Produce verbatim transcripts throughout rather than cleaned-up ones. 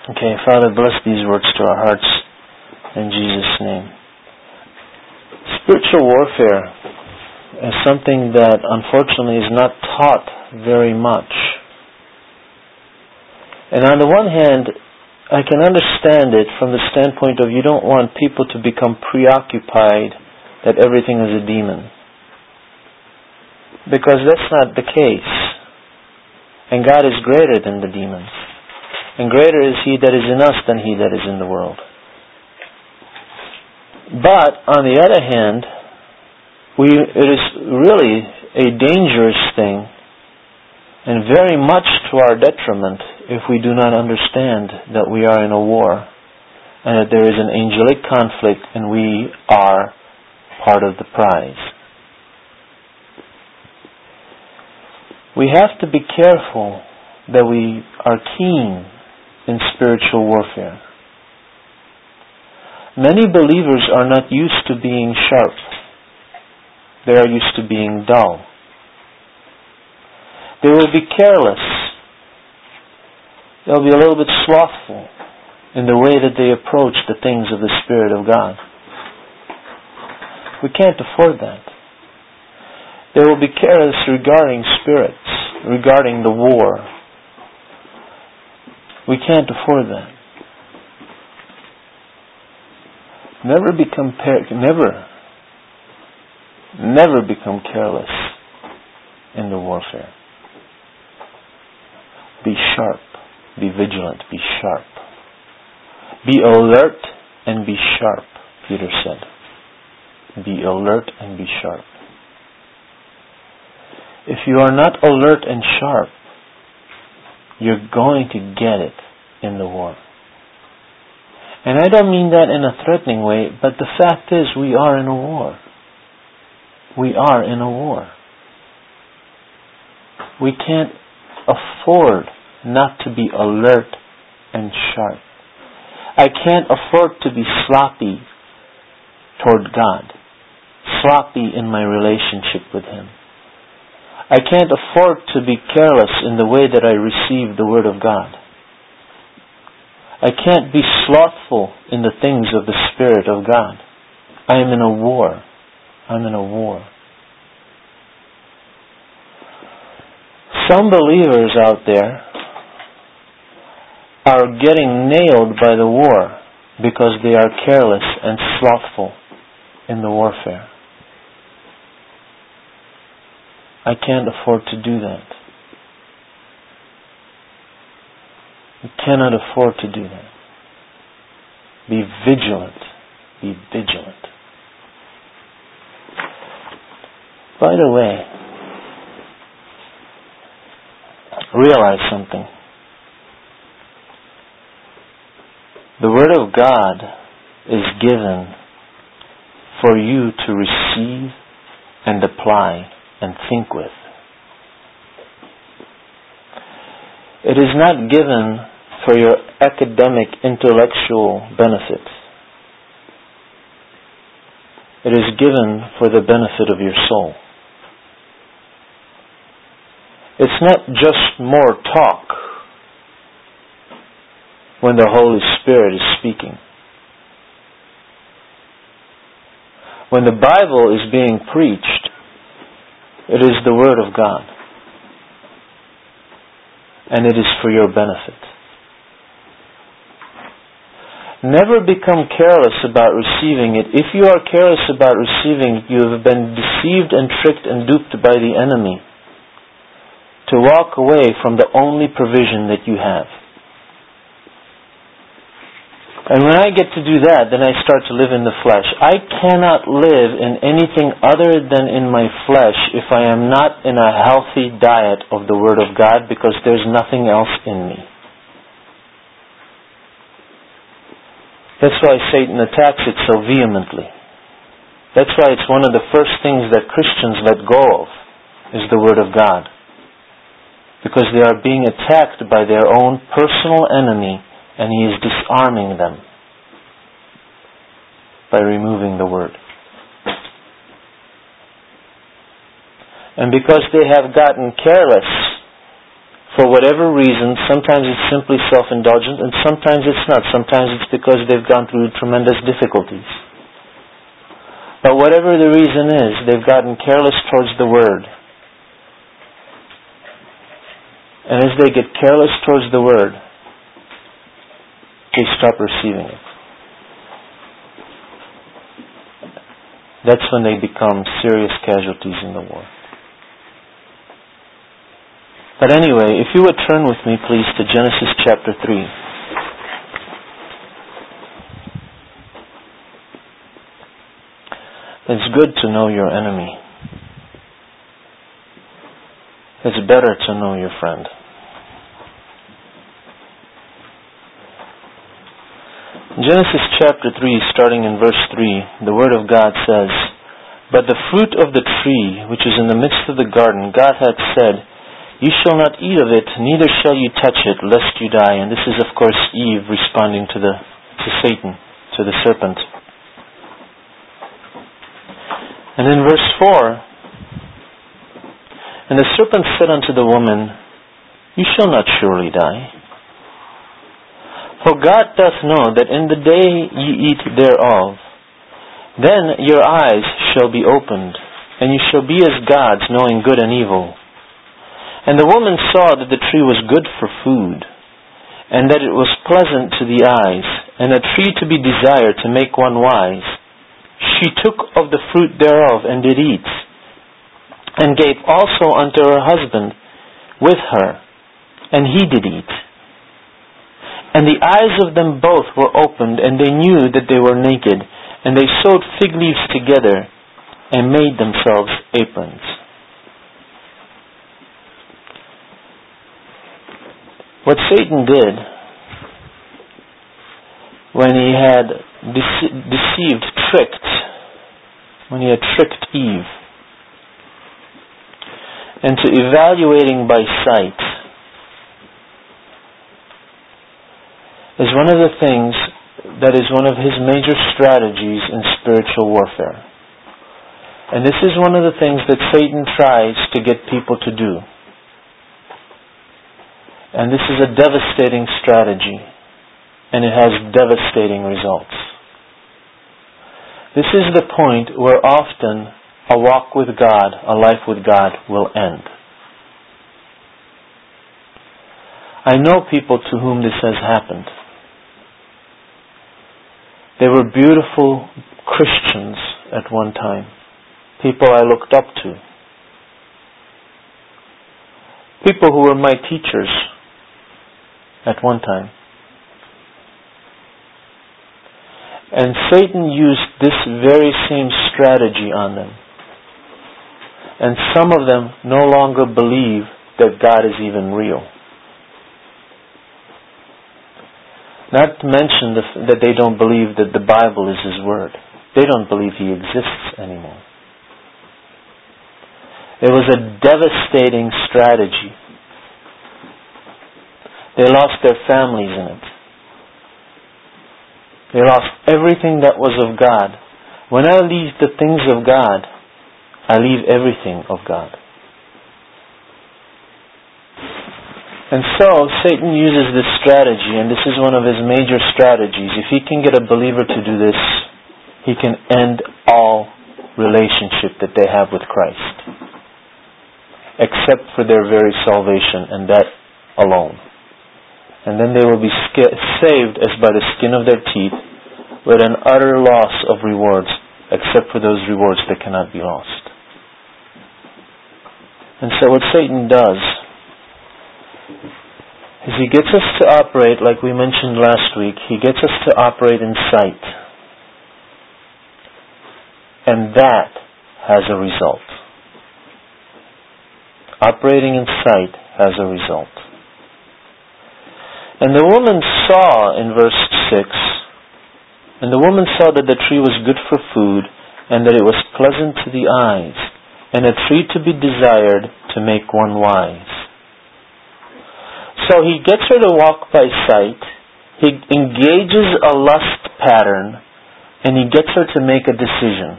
Okay, Father, bless these words to our hearts in Jesus' name. Spiritual warfare is something that unfortunately is not taught very much. And on the one hand, I can understand it from the standpoint of you don't want people to become preoccupied that everything is a demon. Because that's not the case. And God is greater than the demons. And greater is He that is in us than he that is in the world. But, on the other hand, we, it is really a dangerous thing and very much to our detriment if we do not understand that we are in a war and that there is an angelic conflict and we are part of the prize. We have to be careful that we are keen in spiritual warfare. Many believers are not used to being sharp. They are used to being dull. They will be careless. They'll be a little bit slothful in the way that they approach the things of the Spirit of God. We can't afford that. They will be careless regarding spirits, regarding the war. We can't afford that. Never become par- never, never become careless in the warfare. Be sharp, be vigilant, be sharp. Be alert and be sharp, Peter said. Be alert and be sharp. If you are not alert and sharp, you're going to get it in the war. And I don't mean that in a threatening way, but the fact is we are in a war. We are in a war. We can't afford not to be alert and sharp. I can't afford to be sloppy toward God, sloppy in my relationship with Him. I can't afford to be careless in the way that I receive the Word of God. I can't be slothful in the things of the Spirit of God. I am in a war. I'm in a war. Some believers out there are getting nailed by the war because they are careless and slothful in the warfare. I can't afford to do that. You cannot afford to do that. Be vigilant. Be vigilant. By the way, realize something. The Word of God is given for you to receive and apply and think with. It is not given for your academic, intellectual benefit. It is given for the benefit of your soul. It's not just more talk when the Holy Spirit is speaking. When the Bible is being preached, it is the Word of God. And it is for your benefit. Never become careless about receiving it. If you are careless about receiving, you have been deceived and tricked and duped by the enemy to walk away from the only provision that you have. And when I get to do that, then I start to live in the flesh. I cannot live in anything other than in my flesh if I am not in a healthy diet of the Word of God, because there's nothing else in me. That's why Satan attacks it so vehemently. That's why it's one of the first things that Christians let go of, is the Word of God. Because they are being attacked by their own personal enemy, and he is disarming them by removing the Word. And because they have gotten careless for whatever reason. Sometimes it's simply self-indulgent, and sometimes it's not. Sometimes it's because they've gone through tremendous difficulties. But whatever the reason is, they've gotten careless towards the Word. And as they get careless towards the Word, they stop receiving it. That's when they become serious casualties in the war. But anyway, if you would turn with me, please, to Genesis chapter three. It's good to know your enemy. It's better to know your friend. Genesis chapter three, starting in verse three, the Word of God says, "But the fruit of the tree which is in the midst of the garden, God hath said, You shall not eat of it, neither shall you touch it, lest you die." And this is, of course, Eve responding to the to Satan, to the serpent. And in verse four, "And the serpent said unto the woman, You shall not surely die. For God doth know that in the day ye eat thereof, then your eyes shall be opened, and you shall be as gods, knowing good and evil. And the woman saw that the tree was good for food, and that it was pleasant to the eyes, and a tree to be desired to make one wise. She took of the fruit thereof, and did eat, and gave also unto her husband with her, and he did eat. And the eyes of them both were opened, and they knew that they were naked, and they sewed fig leaves together, and made themselves aprons." What Satan did when he had dece- deceived, tricked, when he had tricked Eve into evaluating by sight, is one of the things that is one of his major strategies in spiritual warfare. And this is one of the things that Satan tries to get people to do. And this is a devastating strategy, and it has devastating results. This is the point where often a walk with God, a life with God, will end. I know people to whom this has happened. They were beautiful Christians at one time. People I looked up to. People who were my teachers at one time. And Satan used this very same strategy on them. And some of them no longer believe that God is even real. Not to mention the, that they don't believe that the Bible is His Word. They don't believe He exists anymore. It was a devastating strategy. They lost their families in it. They lost everything that was of God. When I leave the things of God, I leave everything of God. And so, Satan uses this strategy, and this is one of his major strategies. If he can get a believer to do this, he can end all relationship that they have with Christ, except for their very salvation, and that alone. And then they will be saved as by the skin of their teeth, with an utter loss of rewards, except for those rewards that cannot be lost. And so what Satan does is he gets us to operate, like we mentioned last week, he gets us to operate in sight. And that has a result. Operating in sight has a result. And the woman saw, in verse six, and the woman saw that the tree was good for food, and that it was pleasant to the eyes, and a tree to be desired to make one wise. So he gets her to walk by sight, he engages a lust pattern, and he gets her to make a decision.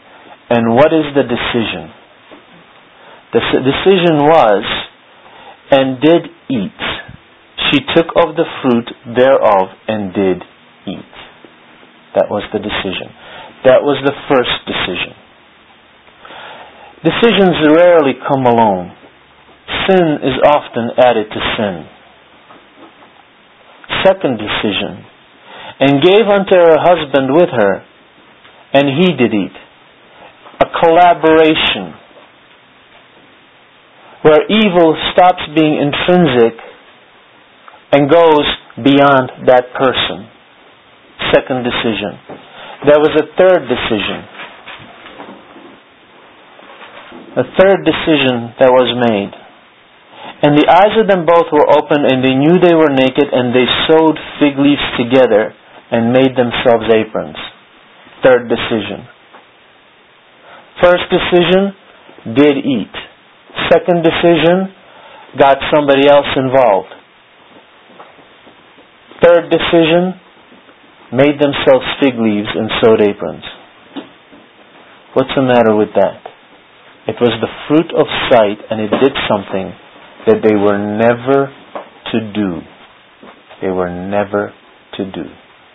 And what is the decision? The decision was, and did eat. She took of the fruit thereof and did eat. That was the decision. That was the first decision. Decisions rarely come alone. Sin is often added to sin. Second decision. And gave unto her husband with her, and he did eat. A collaboration where evil stops being intrinsic and goes beyond that person. Second decision. There was a third decision. A third decision that was made. And the eyes of them both were opened, and they knew they were naked, and they sewed fig leaves together and made themselves aprons. Third decision. First decision, did eat. Second decision, got somebody else involved. Third decision, made themselves fig leaves and sewed aprons. What's the matter with that? It was the fruit of sight, and it did something that they were never to do. They were never to do.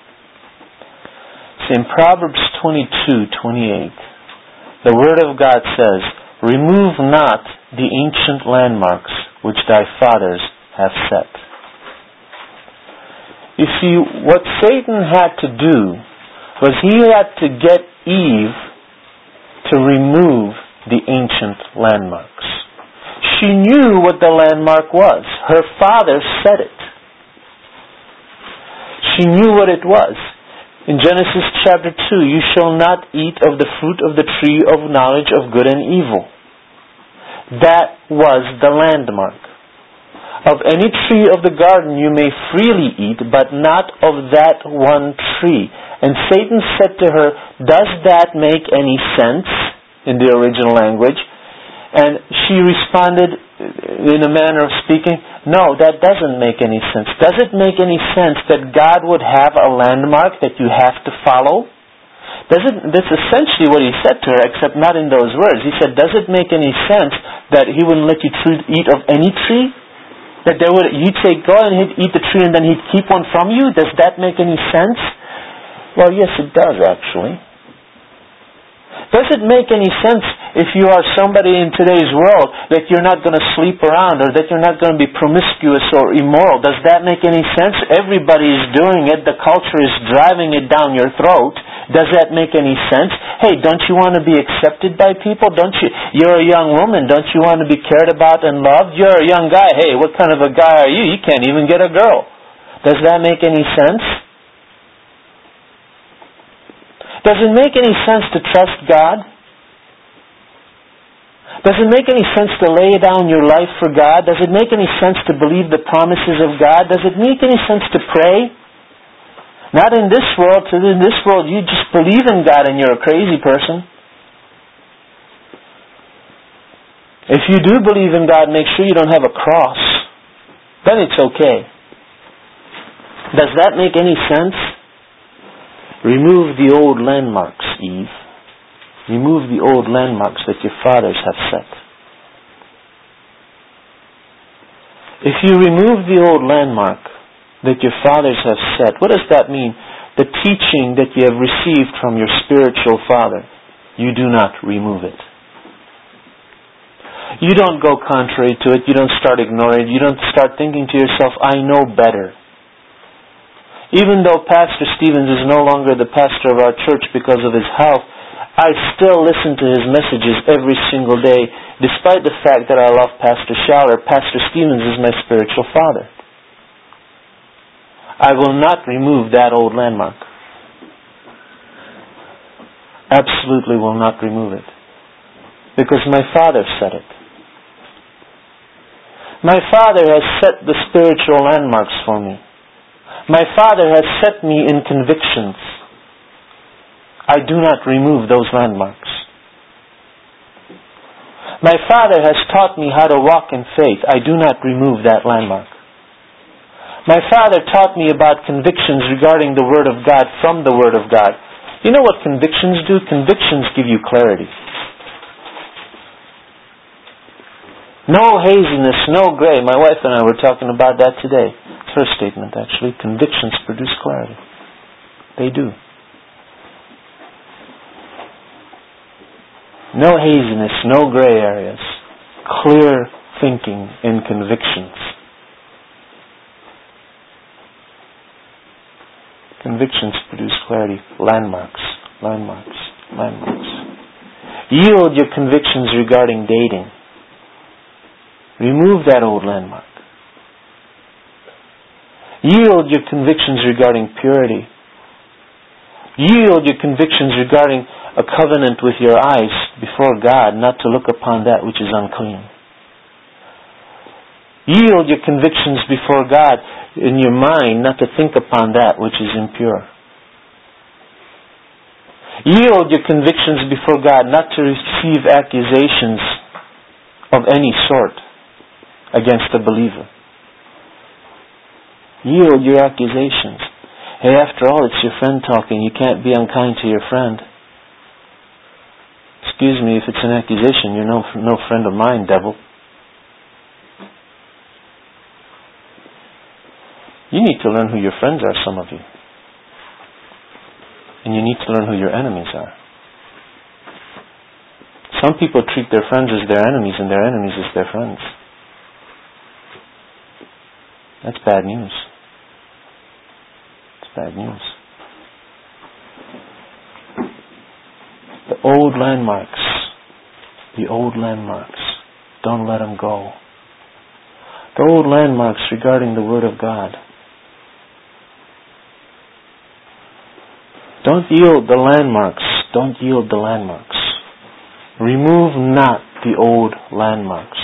See, in Proverbs twenty-two twenty-eight, the Word of God says, "Remove not the ancient landmarks which thy fathers have set." You see, what Satan had to do was he had to get Eve to remove the ancient landmarks. She knew what the landmark was. Her father said it. She knew what it was. In Genesis chapter two, "You shall not eat of the fruit of the tree of knowledge of good and evil." That was the landmark. "Of any tree of the garden you may freely eat, but not of that one tree." And Satan said to her, "Does that make any sense?" in the original language. And she responded in a manner of speaking, "No, that doesn't make any sense. Does it make any sense that God would have a landmark that you have to follow?" Does it, that's essentially what he said to her, except not in those words. He said, "Does it make any sense that he wouldn't let you eat of any tree? That there would, you'd say, go and he'd eat the tree and then he'd keep one from you? Does that make any sense?" Well, yes, it does, actually. Does it make any sense if you are somebody in today's world that you're not going to sleep around or that you're not going to be promiscuous or immoral? Does that make any sense? Everybody is doing it. The culture is driving it down your throat. Does that make any sense? Hey, don't you want to be accepted by people? Don't you? You're a young woman. Don't you want to be cared about and loved? You're a young guy. Hey, what kind of a guy are you? You can't even get a girl. Does that make any sense? Does it make any sense to trust God? Does it make any sense to lay down your life for God? Does it make any sense to believe the promises of God? Does it make any sense to pray? Not in this world. In this world, you just believe in God and you're a crazy person. If you do believe in God, make sure you don't have a cross. Then it's okay. Does that make any sense? Remove the old landmarks, Eve. Remove the old landmarks that your fathers have set. If you remove the old landmark that your fathers have set, what does that mean? The teaching that you have received from your spiritual father, you do not remove it. You don't go contrary to it. You don't start ignoring it. You don't start thinking to yourself, I know better. Even though Pastor Stevens is no longer the pastor of our church because of his health, I still listen to his messages every single day. Despite the fact that I love Pastor Schaller, Pastor Stevens is my spiritual father. I will not remove that old landmark. Absolutely will not remove it. Because my Father said it. My Father has set the spiritual landmarks for me. My Father has set me in convictions. I do not remove those landmarks. My Father has taught me how to walk in faith. I do not remove that landmark. My Father taught me about convictions regarding the Word of God from the Word of God. You know what convictions do? Convictions give you clarity. No haziness, no gray. My wife and I were talking about that today. It's her statement, actually. Convictions produce clarity. They do. No haziness, no gray areas. Clear thinking in convictions. Convictions produce clarity. Landmarks, landmarks, landmarks. Yield your convictions regarding dating. Remove that old landmark. Yield your convictions regarding purity. Yield your convictions regarding a covenant with your eyes before God, not to look upon that which is unclean. Yield your convictions before God in your mind, not to think upon that which is impure. Yield your convictions before God, not to receive accusations of any sort against a believer. Yield your accusations. Hey, after all, it's your friend talking. You can't be unkind to your friend. Excuse me, if it's an accusation, you're no, no friend of mine, devil. You need to learn who your friends are, some of you. And you need to learn who your enemies are. Some people treat their friends as their enemies and their enemies as their friends. That's bad news. It's bad news. The old landmarks, the old landmarks, don't let them go. The old landmarks regarding the Word of God. Don't yield the landmarks. Don't yield the landmarks. Remove not the old landmarks.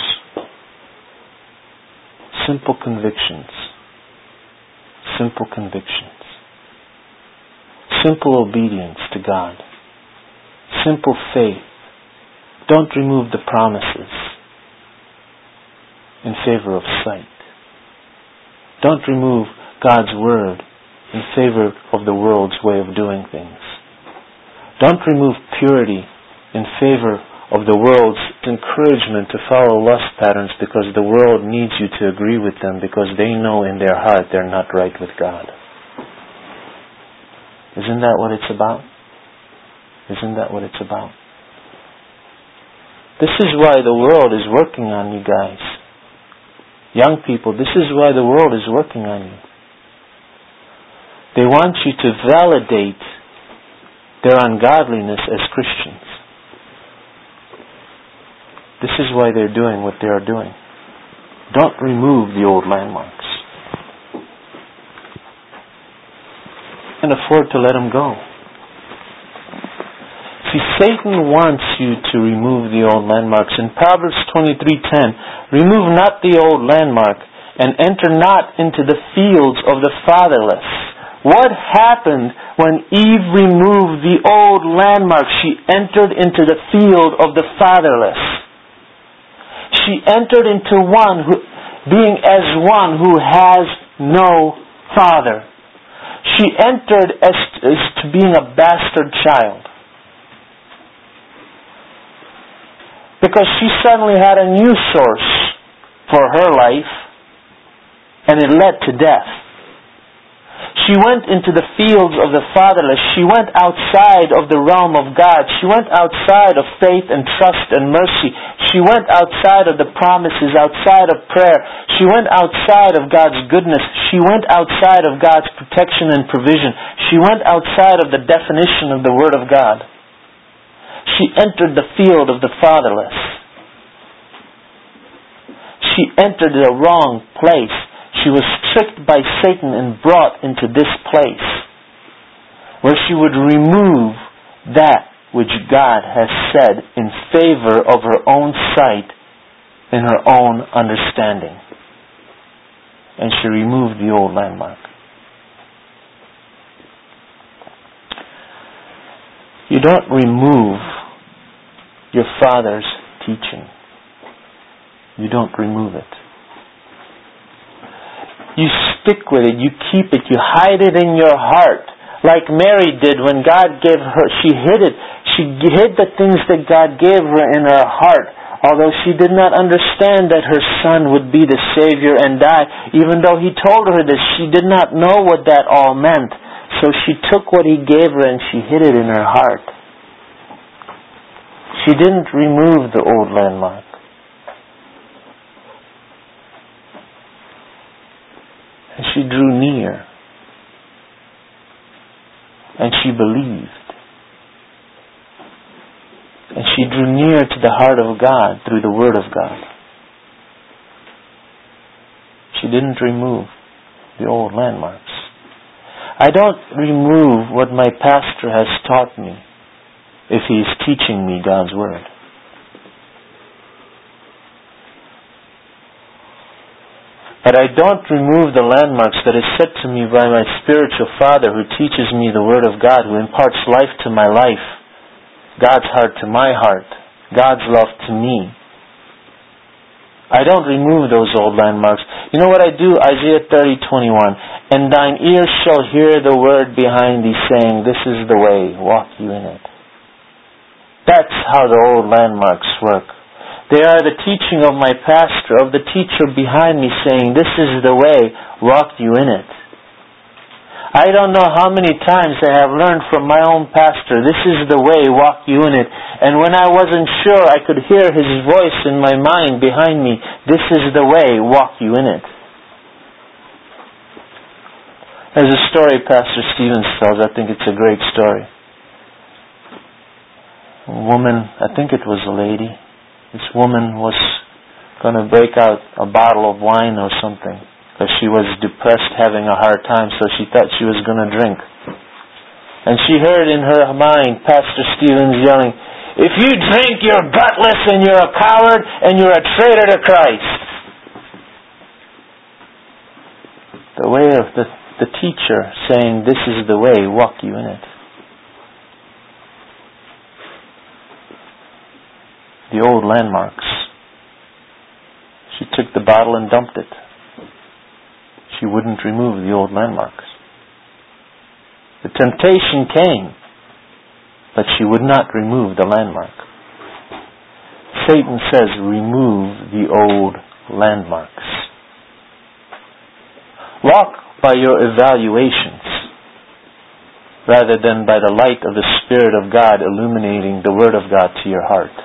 Simple convictions. Simple convictions. Simple obedience to God. Simple faith. Don't remove the promises in favor of sight. Don't remove God's Word in favor of the world's way of doing things. Don't remove purity in favor of the world's encouragement to follow lust patterns because the world needs you to agree with them because they know in their heart they're not right with God. Isn't that what it's about? Isn't that what it's about? This is why the world is working on you guys. Young people, this is why the world is working on you. They want you to validate their ungodliness as Christians. This is why they're doing what they are doing. Don't remove the old landmarks. And afford to let them go. See, Satan wants you to remove the old landmarks. In Proverbs twenty-three ten, remove not the old landmark and enter not into the fields of the fatherless. What happened when Eve removed the old landmark? She entered into the field of the fatherless. She entered into one who, being as one who has no father. She entered as, as to being a bastard child. Because she suddenly had a new source for her life, and it led to death. She went into the fields of the fatherless. She went outside of the realm of God. She went outside of faith and trust and mercy. She went outside of the promises, outside of prayer. She went outside of God's goodness. She went outside of God's protection and provision. She went outside of the definition of the Word of God. She entered the field of the fatherless. She entered the wrong place. She was tricked by Satan and brought into this place where she would remove that which God has said in favor of her own sight and her own understanding. And she removed the old landmark. You don't remove your father's teaching. You don't remove it. You stick with it. You keep it. You hide it in your heart. Like Mary did when God gave her. She hid it. She hid the things that God gave her in her heart. Although she did not understand that her son would be the Savior and die, even though he told her this, she did not know what that all meant. So she took what he gave her and she hid it in her heart. She didn't remove the old landmark. And she drew near. And she believed. And she drew near to the heart of God through the Word of God. She didn't remove the old landmarks. I don't remove what my pastor has taught me if he is teaching me God's Word. But I don't remove the landmarks that is set to me by my spiritual Father who teaches me the Word of God, who imparts life to my life, God's heart to my heart, God's love to me. I don't remove those old landmarks. You know what I do? Isaiah thirty twenty-one. And thine ears shall hear the word behind thee saying, this is the way, walk you in it. That's how the old landmarks work. They are the teaching of my pastor, of the teacher behind me saying, this is the way, walk you in it. I don't know how many times I have learned from my own pastor, this is the way, walk you in it. And when I wasn't sure, I could hear his voice in my mind behind me, this is the way, walk you in it. There's a story Pastor Stevens tells, I think it's a great story. A woman, I think it was a lady, this woman was going to break out a bottle of wine or something. Because she was depressed, having a hard time, so she thought she was going to drink. And she heard in her mind Pastor Stevens yelling, if you drink, you're gutless and you're a coward and you're a traitor to Christ. The way of the, the teacher saying, this is the way, walk you in it. The old landmarks. She took the bottle and dumped it. She wouldn't remove the old landmarks. The temptation came, but she would not remove the landmark. Satan says, remove the old landmarks. Walk by your evaluations rather than by the light of the Spirit of God illuminating the Word of God to your heart.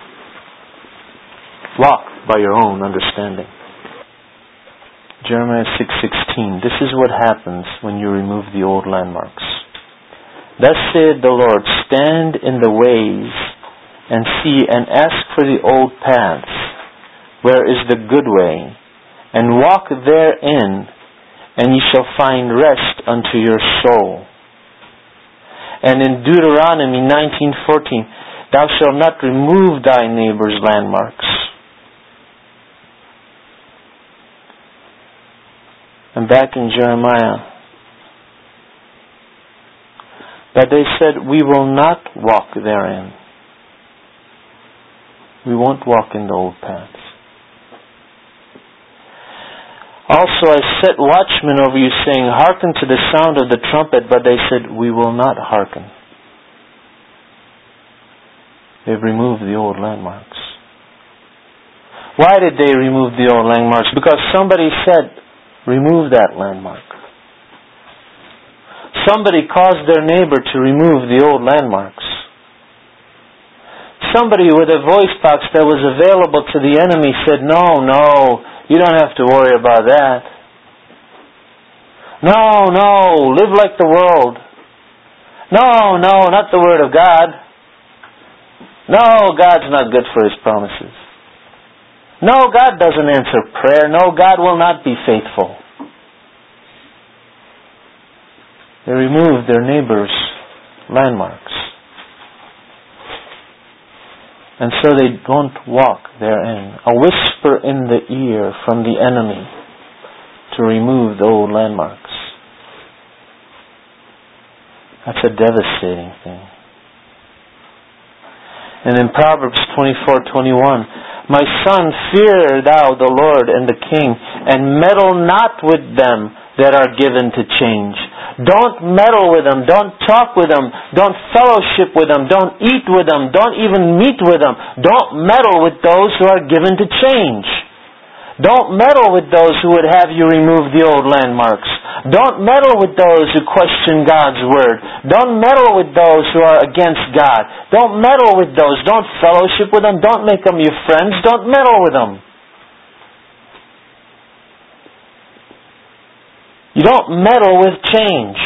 Walk by your own understanding. Jeremiah six sixteen. This is what happens when you remove the old landmarks. Thus saith the Lord, stand in the ways and see and ask for the old paths, where is the good way, and walk therein, and ye shall find rest unto your soul. And in Deuteronomy nineteen fourteen, thou shalt not remove thy neighbor's landmarks. And back in Jeremiah, that they said, we will not walk therein. We won't walk in the old paths. Also I set watchmen over you, saying, hearken to the sound of the trumpet, but they said, we will not hearken. They've removed the old landmarks. Why did they remove the old landmarks? Because somebody said, remove that landmark. Somebody caused their neighbor to remove the old landmarks. Somebody with a voice box that was available to the enemy said, no, no, you don't have to worry about that. No, no, live like the world. No, no, not the Word of God. No, God's not good for His promises. No, God doesn't answer prayer. No, God will not be faithful. They removed their neighbor's landmarks. And so they don't walk therein. A whisper in the ear from the enemy to remove the old landmarks. That's a devastating thing. And in Proverbs twenty-four twenty-one, my son, fear thou the Lord and the king, and meddle not with them that are given to change. Don't meddle with them. Don't talk with them. Don't fellowship with them. Don't eat with them. Don't even meet with them. Don't meddle with those who are given to change. Don't meddle with those who would have you remove the old landmarks. Don't meddle with those who question God's Word. Don't meddle with those who are against God. Don't meddle with those. Don't fellowship with them. Don't make them your friends. Don't meddle with them. You don't meddle with change.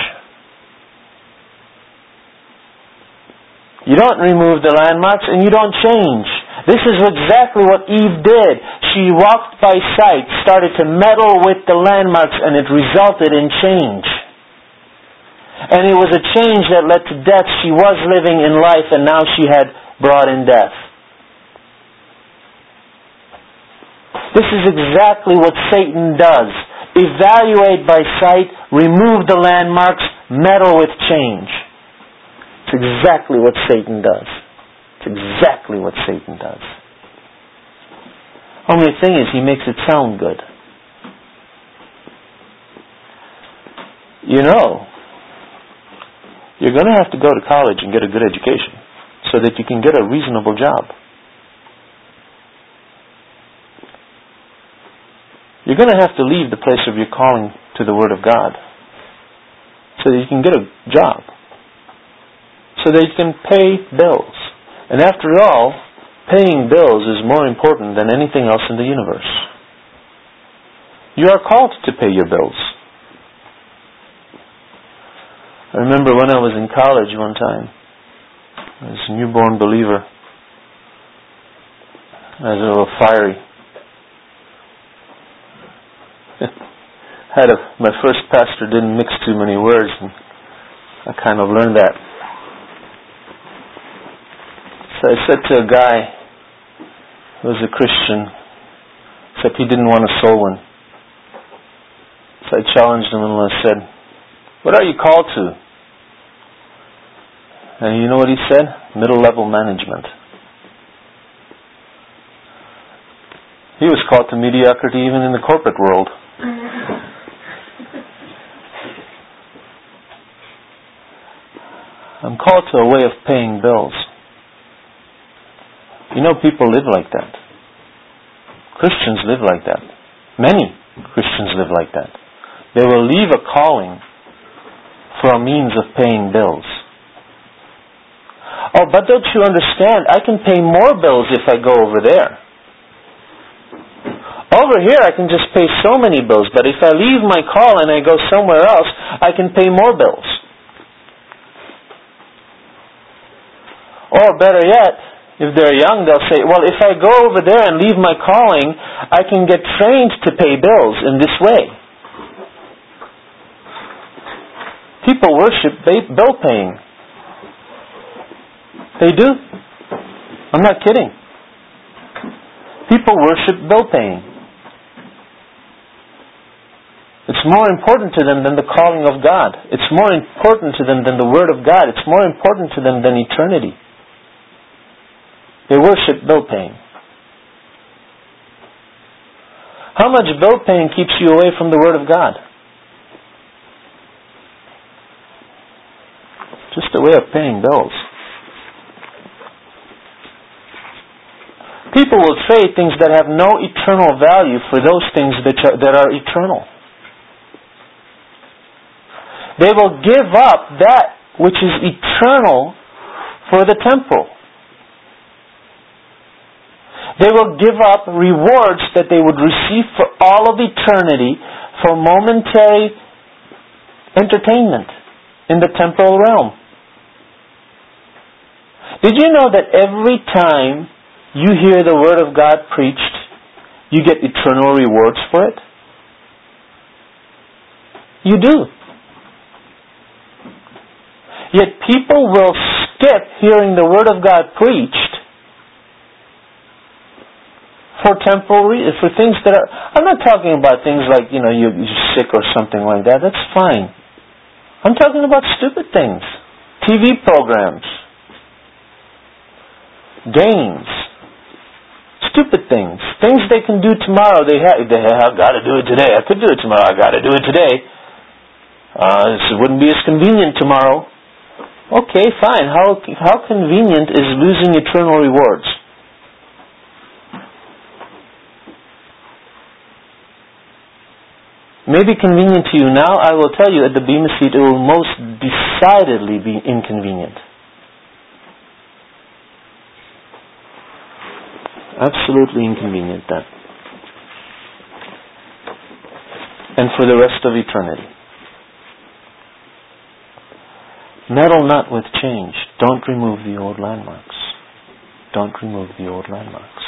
You don't remove the landmarks and you don't change. This is exactly what Eve did. She walked by sight, started to meddle with the landmarks, and it resulted in change. And it was a change that led to death. She was living in life and now she had brought in death. This is exactly what Satan does. Evaluate by sight, remove the landmarks, meddle with change. It's exactly what Satan does. It's exactly what Satan does. Only thing is, he makes it sound good. You know, you're going to have to go to college and get a good education so that you can get a reasonable job. You're going to have to leave the place of your calling to the Word of God so that you can get a job, so that you can pay bills. And after all, paying bills is more important than anything else in the universe. You are called to pay your bills. I remember when I was in college one time, I was a newborn believer. I was a little fiery. Had a, my first pastor didn't mix too many words, and I kind of learned that. So I said to a guy who was a Christian, except he didn't want a soul win. So I challenged him and I said, "What are you called to?" And you know what he said? Middle level management. He was called to mediocrity even in the corporate world. I'm called to a way of paying bills. You know, people live like that. Christians live like that. Many Christians live like that. They will leave a calling for a means of paying bills. Oh, but don't you understand? I can pay more bills if I go over there. Over here I can just pay so many bills, but if I leave my call and I go somewhere else, I can pay more bills. Or better yet, if they're young, they'll say, well, if I go over there and leave my calling, I can get trained to pay bills in this way. People worship bill paying. They do. I'm not kidding. People worship bill paying. It's more important to them than the calling of God. It's more important to them than the Word of God. It's more important to them than eternity. They worship bill paying. How much bill paying keeps you away from the Word of God? Just a way of paying bills. People will trade things that have no eternal value for those things that are, that are eternal. They will give up that which is eternal for the temporal. They will give up rewards that they would receive for all of eternity for momentary entertainment in the temporal realm. Did you know that every time you hear the Word of God preached, you get eternal rewards for it? You do. Yet people will skip hearing the Word of God preached for temporal reasons, for things that are... I'm not talking about things like, you know, you're, you're sick or something like that. That's fine. I'm talking about stupid things. T V programs. Games. Stupid things. Things they can do tomorrow. They have, they have got to do it today. I could do it tomorrow. I got to do it today. Uh, it wouldn't be as convenient tomorrow. Okay, fine. How, how convenient is losing eternal rewards? Maybe convenient to you now. I will tell you, at the Bema seat, it will most decidedly be inconvenient. Absolutely inconvenient then. And for the rest of eternity. Meddle not with change. Don't remove the old landmarks. Don't remove the old landmarks.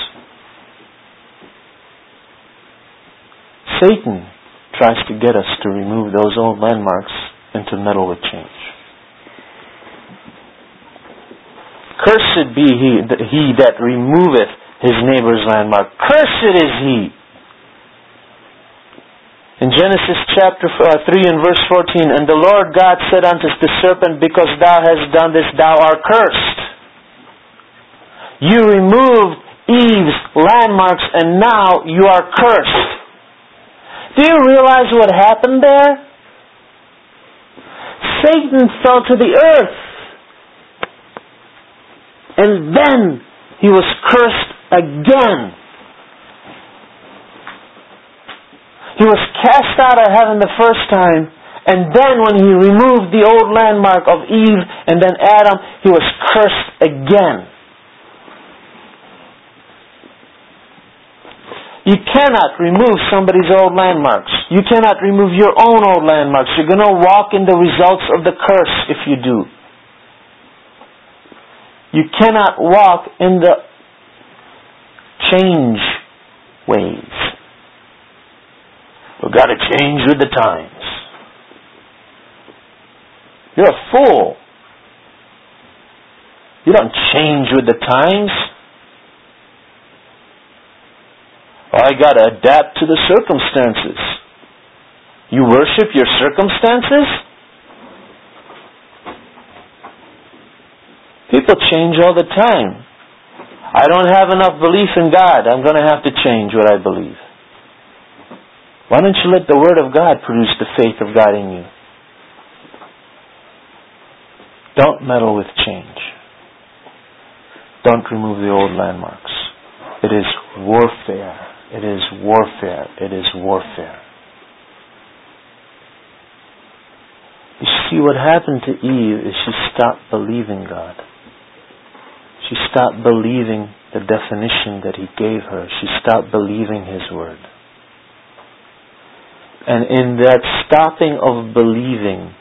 Satan tries to get us to remove those old landmarks and to meddle with change. Cursed be he, he that removeth his neighbor's landmark. Cursed is he. In Genesis chapter three and verse fourteen, and the Lord God said unto the serpent, because thou hast done this, thou art cursed. You removed Eve's landmarks and now you are cursed. Do you realize what happened there? Satan fell to the earth. And then he was cursed again. He was cast out of heaven the first time, and then when he removed the old landmark of Eve and then Adam, he was cursed again. You cannot remove somebody's old landmarks. You cannot remove your own old landmarks. You're going to walk in the results of the curse if you do. You cannot walk in the change ways. We've got to change with the times. You're a fool. You don't change with the times. Oh, I got to adapt to the circumstances. You worship your circumstances? People change all the time. I don't have enough belief in God. I'm going to have to change what I believe. Why don't you let the Word of God produce the faith of God in you? Don't meddle with change. Don't remove the old landmarks. It is warfare. It is warfare. It is warfare. You see, what happened to Eve is she stopped believing God. She stopped believing the definition that He gave her. She stopped believing His Word. And in that stopping of believing,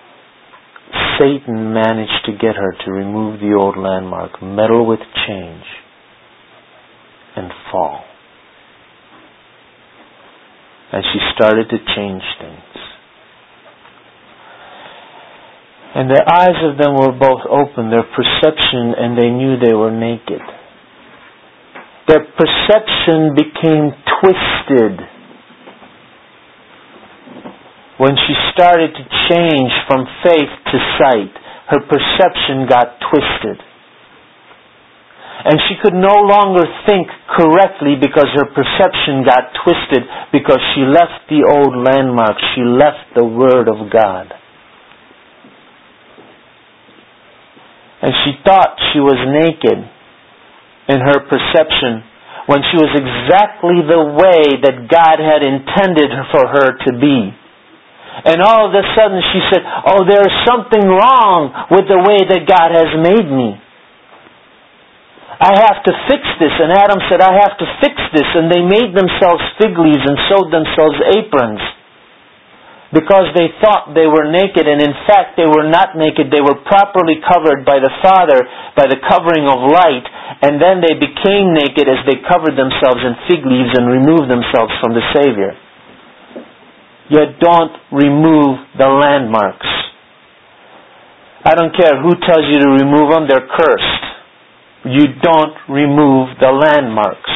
Satan managed to get her to remove the old landmark, meddle with change, and fall. And she started to change things. And the eyes of them were both open, their perception, and they knew they were naked. Their perception became twisted. When she started to change from faith to sight, her perception got twisted. And she could no longer think correctly because her perception got twisted, because she left the old landmark. She left the Word of God. And she thought she was naked in her perception when she was exactly the way that God had intended for her to be. And all of a sudden she said, oh, there's something wrong with the way that God has made me. I have to fix this. And Adam said, I have to fix this. And they made themselves fig leaves and sewed themselves aprons because they thought they were naked. And in fact, they were not naked. They were properly covered by the Father, by the covering of light. And then they became naked as they covered themselves in fig leaves and removed themselves from the Savior. Yet don't remove the landmarks. I don't care who tells you to remove them, they're cursed. You don't remove the landmarks.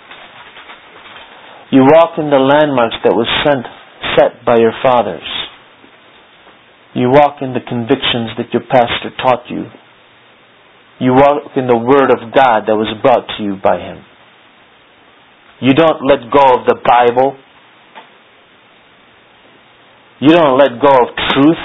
You walk in the landmarks that were sent, set by your fathers. You walk in the convictions that your pastor taught you. You walk in the Word of God that was brought to you by Him. You don't let go of the Bible. You don't let go of truth.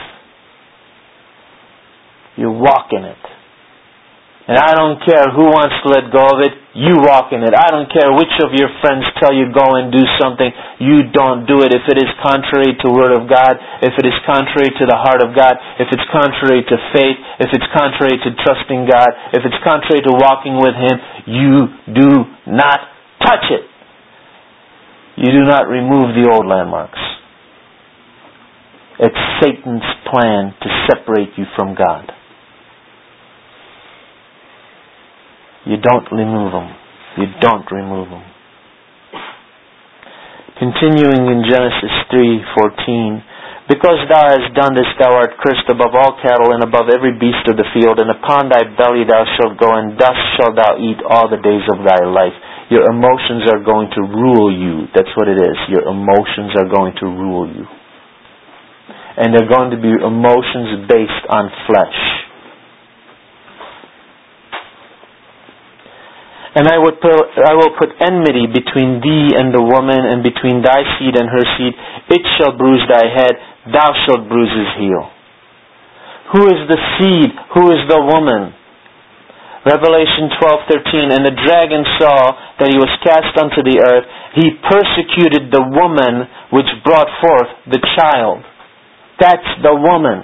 You walk in it. And I don't care who wants to let go of it, you walk in it. I don't care which of your friends tell you go and do something, you don't do it. If it is contrary to the Word of God, if it is contrary to the heart of God, if it's contrary to faith, if it's contrary to trusting God, if it's contrary to walking with Him, you do not touch it. You do not remove the old landmarks. It's Satan's plan to separate you from God. You don't remove them. You don't remove them. Continuing in Genesis three fourteen, because thou hast done this, thou art cursed above all cattle and above every beast of the field, and upon thy belly thou shalt go, and dust shalt thou eat all the days of thy life. Your emotions are going to rule you. That's what it is. Your emotions are going to rule you. And they're going to be emotions based on flesh. And I would put, I will put enmity between thee and the woman, and between thy seed and her seed. It shall bruise thy head, thou shalt bruise his heel. Who is the seed? Who is the woman? Revelation twelve thirteen. And the dragon saw that he was cast unto the earth. He persecuted the woman which brought forth the child. That's the woman.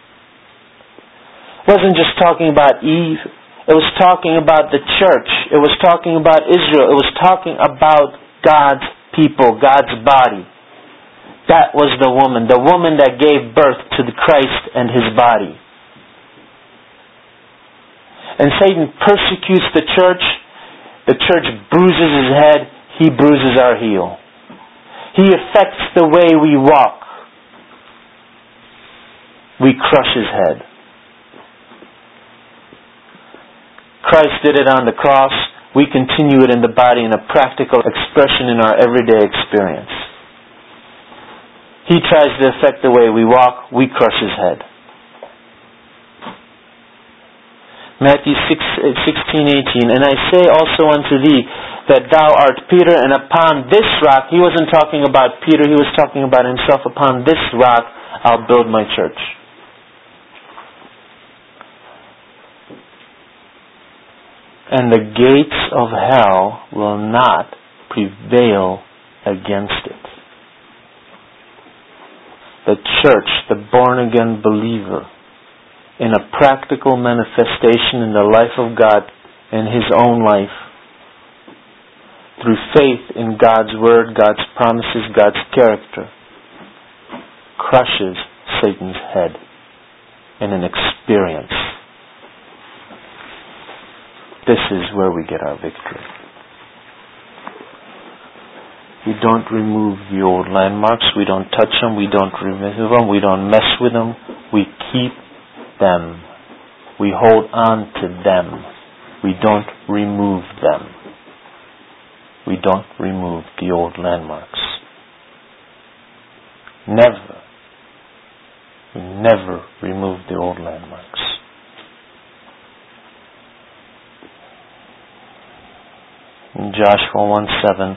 It wasn't just talking about Eve. It was talking about the church. It was talking about Israel. It was talking about God's people, God's body. That was the woman. The woman that gave birth to the Christ and His body. And Satan persecutes the church. The church bruises his head. He bruises our heel. He affects the way we walk. We crush his head. Christ did it on the cross. We continue it in the body in a practical expression in our everyday experience. He tries to affect the way we walk. We crush his head. Matthew sixteen eighteen. And I say also unto thee that thou art Peter, and upon this rock, he wasn't talking about Peter, he was talking about himself, upon this rock I'll build my church. And the gates of hell will not prevail against it. The church, the born-again believer, in a practical manifestation in the life of God, in his own life, through faith in God's Word, God's promises, God's character, crushes Satan's head in an experience. This is where we get our victory. We don't remove the old landmarks. We don't touch them. We don't remove them. We don't mess with them. We keep them. We hold on to them. We don't remove them. We don't remove the old landmarks. Never. We never remove the old landmarks. In Joshua one seven,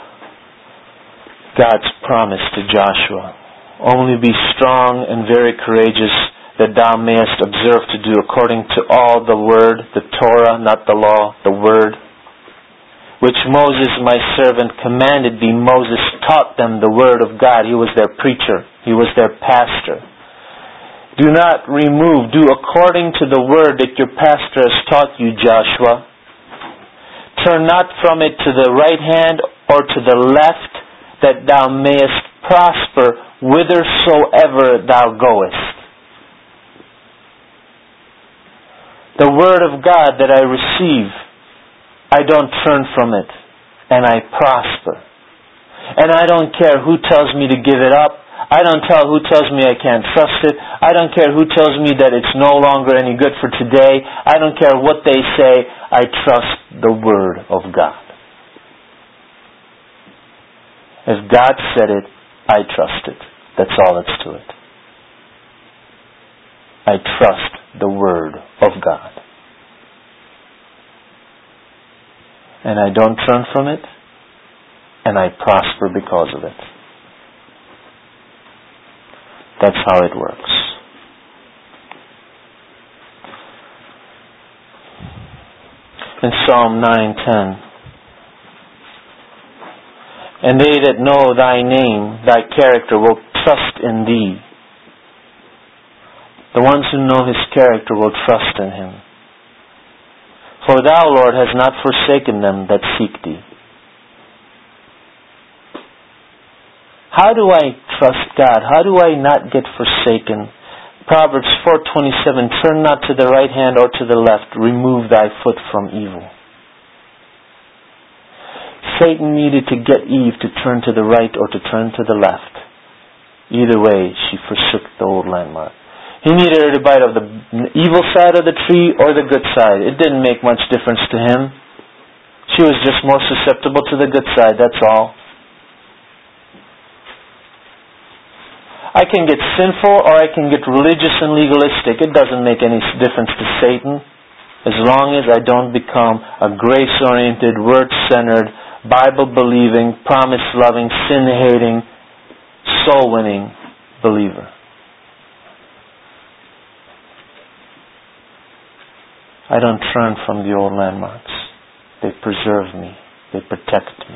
God's promise to Joshua, only be strong and very courageous, that thou mayest observe to do according to all the word, the Torah, not the law, the word, which Moses my servant commanded thee. Moses taught them the word of God. He was their preacher. He was their pastor. Do not remove, do according to the word that your pastor has taught you, Joshua. Turn not from it to the right hand or to the left, that thou mayest prosper whithersoever thou goest. The word of God that I receive, I don't turn from it, and I prosper. And I don't care who tells me to give it up. I don't tell who tells me I can't trust it. I don't care who tells me that it's no longer any good for today. I don't care what they say. I trust the Word of God. If God said it, I trust it. That's all that's to it. I trust the Word of God. And I don't turn from it, and I prosper because of it. That's how it works. In Psalm nine ten, and they that know thy name, thy character, will trust in thee. The ones who know his character will trust in him. For thou, Lord, hast not forsaken them that seek thee. How do I trust God? How do I not get forsaken? Proverbs four twenty-seven, turn not to the right hand or to the left, remove thy foot from evil. Satan needed to get Eve to turn to the right or to turn to the left. Either way, she forsook the old landmark. He needed her to bite of the evil side of the tree or the good side. It didn't make much difference to him. She was just more susceptible to the good side, that's all. I can get sinful or I can get religious and legalistic. It doesn't make any difference to Satan as long as I don't become a grace-oriented, word-centered, Bible-believing, promise-loving, sin-hating, soul-winning believer. I don't turn from the old landmarks. They preserve me. They protect me.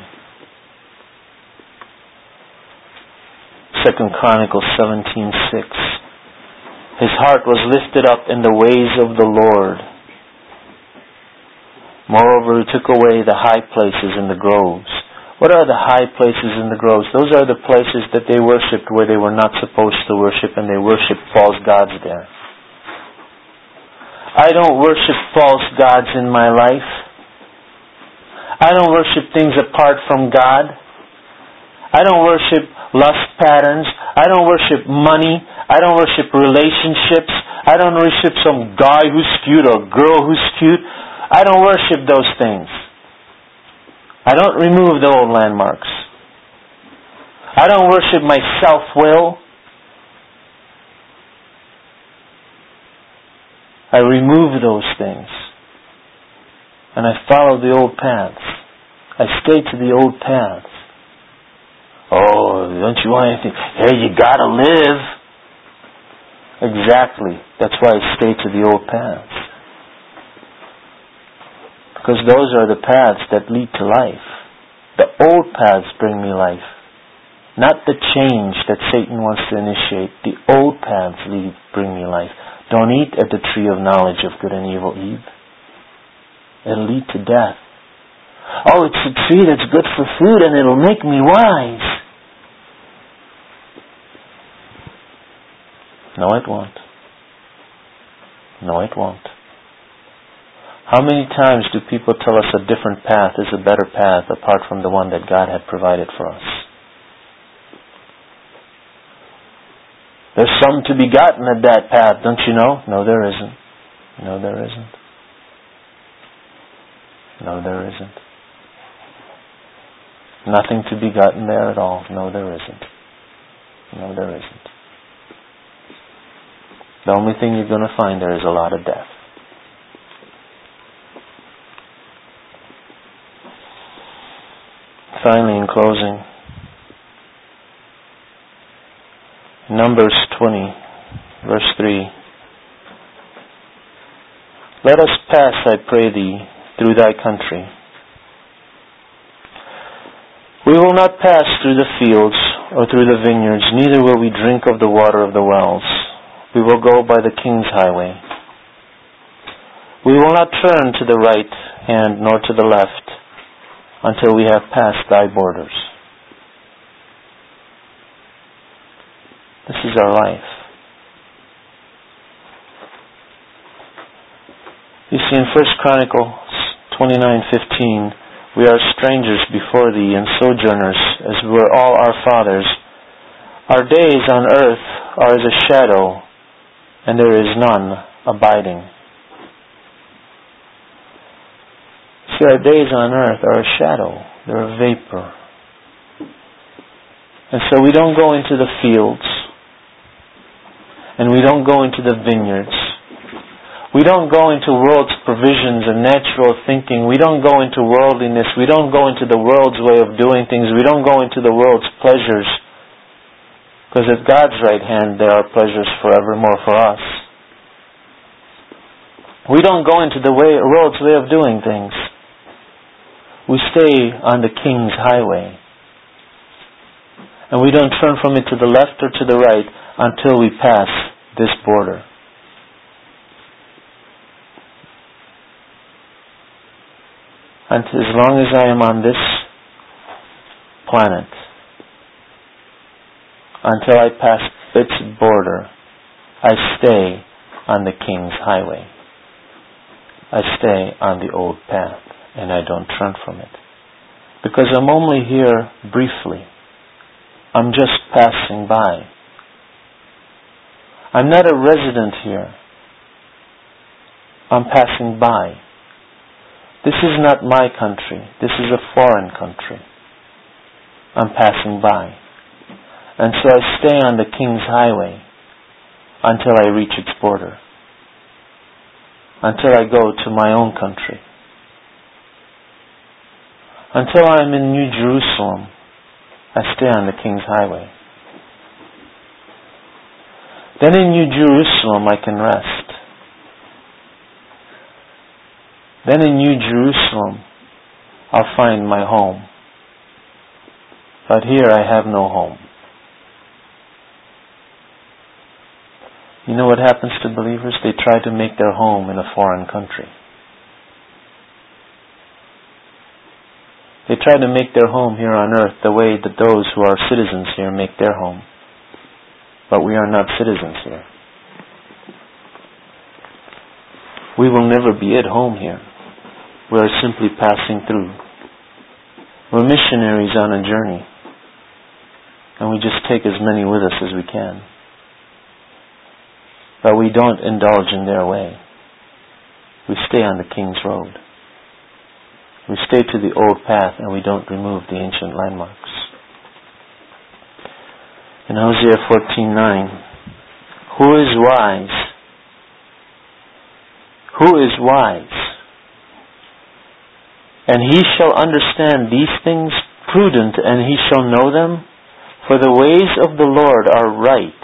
Second Chronicles seventeen six. His heart was lifted up in the ways of the Lord. Moreover, he took away the high places in the groves. What are the high places in the groves? Those are the places that they worshipped where they were not supposed to worship, and they worshipped false gods there. I don't worship false gods in my life. I don't worship things apart from God. I don't worship lust patterns. I don't worship money. I don't worship relationships. I don't worship some guy who's cute or girl who's cute. I don't worship those things. I don't remove the old landmarks. I don't worship my self-will. I remove those things. And I follow the old paths. I stay to the old paths. Oh, don't you want anything? Hey, you gotta live. Exactly. That's why I stay to the old paths. Because those are the paths that lead to life. The old paths bring me life. Not the change that Satan wants to initiate. The old paths lead, bring me life. Don't eat at the tree of knowledge of good and evil, Eve. It'll lead to death. Oh, it's a tree that's good for food and it'll make me wise. No, it won't. No, it won't. How many times do people tell us a different path is a better path apart from the one that God had provided for us? There's some to be gotten at that path, don't you know? No, there isn't. No, there isn't. No, there isn't. Nothing to be gotten there at all. No, there isn't. No, there isn't. The only thing you're going to find there is a lot of death. Finally, in closing, Numbers twenty, verse three. Let us pass, I pray thee, through thy country. We will not pass through the fields or through the vineyards, neither will we drink of the water of the wells. We will go by the king's highway. We will not turn to the right hand nor to the left until we have passed thy borders. This is our life. You see, in First Chronicles twenty-nine fifteen, we are strangers before thee and sojourners, as were all our fathers. Our days on earth are as a shadow, and there is none abiding. See, our days on earth are a shadow. They're a vapor. And so we don't go into the fields. And we don't go into the vineyards. We don't go into world's provisions and natural thinking. We don't go into worldliness. We don't go into the world's way of doing things. We don't go into the world's pleasures. Because at God's right hand there are pleasures forevermore for us. We don't go into the way, world's way of doing things. We stay on the King's highway. And we don't turn from it to the left or to the right until we pass this border. And as long as I am on this planet, until I pass its border, I stay on the King's highway. I stay on the old path, and I don't turn from it. Because I'm only here briefly. I'm just passing by. I'm not a resident here. I'm passing by. This is not my country. This is a foreign country. I'm passing by. And so I stay on the King's highway until I reach its border. Until I go to my own country. Until I'm in New Jerusalem, I stay on the King's highway. Then in New Jerusalem I can rest. Then in New Jerusalem I'll find my home. But here I have no home. You know what happens to believers? They try to make their home in a foreign country. They try to make their home here on earth the way that those who are citizens here make their home. But we are not citizens here. We will never be at home here. We are simply passing through. We're missionaries on a journey. And we just take as many with us as we can. But we don't indulge in their way. We stay on the King's road. We stay to the old path and we don't remove the ancient landmarks. In Hosea fourteen nine, who is wise? Who is wise? And he shall understand these things, prudent, and he shall know them. For the ways of the Lord are right.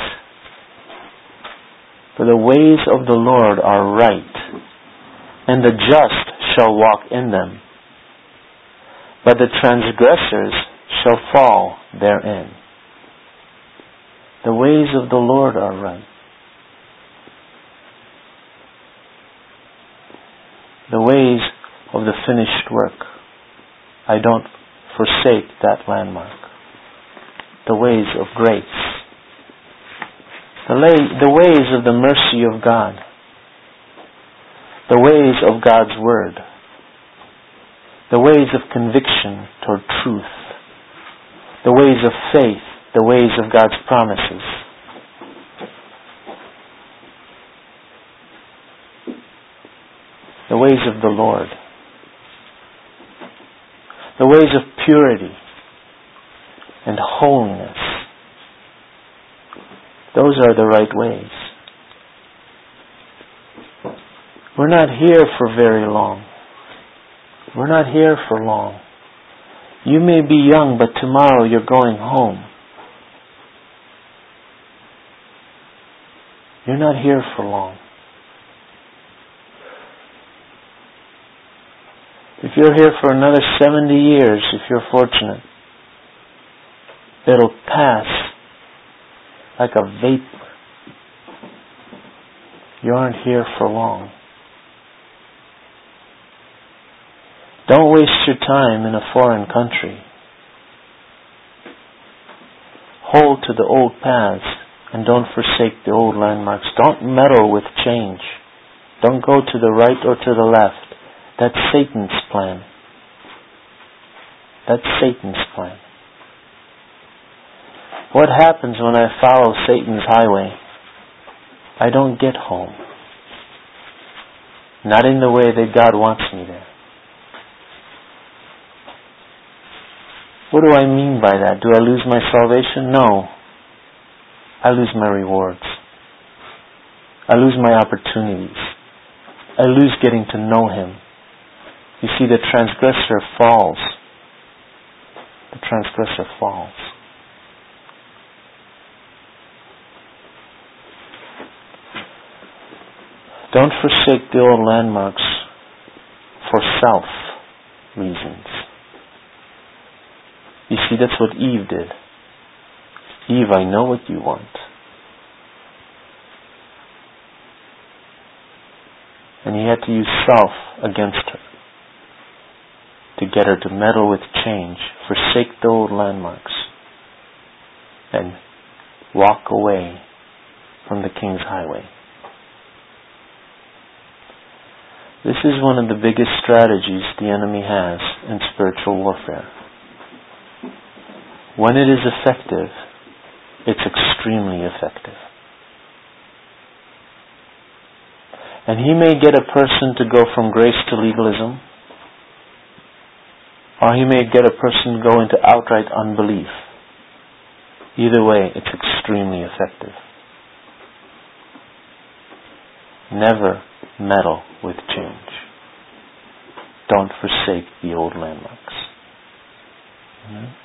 For the ways of the Lord are right, and the just shall walk in them. But the transgressors shall fall therein. The ways of the Lord are right. The ways of the finished work. I don't forsake that landmark. The ways of grace. The, lay, the ways of the mercy of God. The ways of God's Word. The ways of conviction toward truth. The ways of faith. The ways of God's promises. The ways of the Lord. The ways of purity and holiness. Those are the right ways. We're not here for very long. We're not here for long. You may be young, but tomorrow you're going home. You're not here for long. If you're here for another seventy years, if you're fortunate, it'll pass like a vapor. You aren't here for long. Don't waste your time in a foreign country. Hold to the old paths and don't forsake the old landmarks. Don't meddle with change. Don't go to the right or to the left. That's Satan's plan. That's Satan's plan. What happens when I follow Satan's highway? I don't get home. Not in the way that God wants me there. What do I mean by that? Do I lose my salvation? No. I lose my rewards. I lose my opportunities. I lose getting to know Him. You see, the transgressor falls. The transgressor falls. Don't forsake the old landmarks for self reasons. You see, that's what Eve did. Eve, I know what you want. And he had to use self against her to get her to meddle with change, forsake the old landmarks, and walk away from the King's highway. This is one of the biggest strategies the enemy has in spiritual warfare. When it is effective, it's extremely effective. And he may get a person to go from grace to legalism, or he may get a person to go into outright unbelief. Either way, it's extremely effective. Never meddle with change. Don't forsake the old landmarks. Mm-hmm.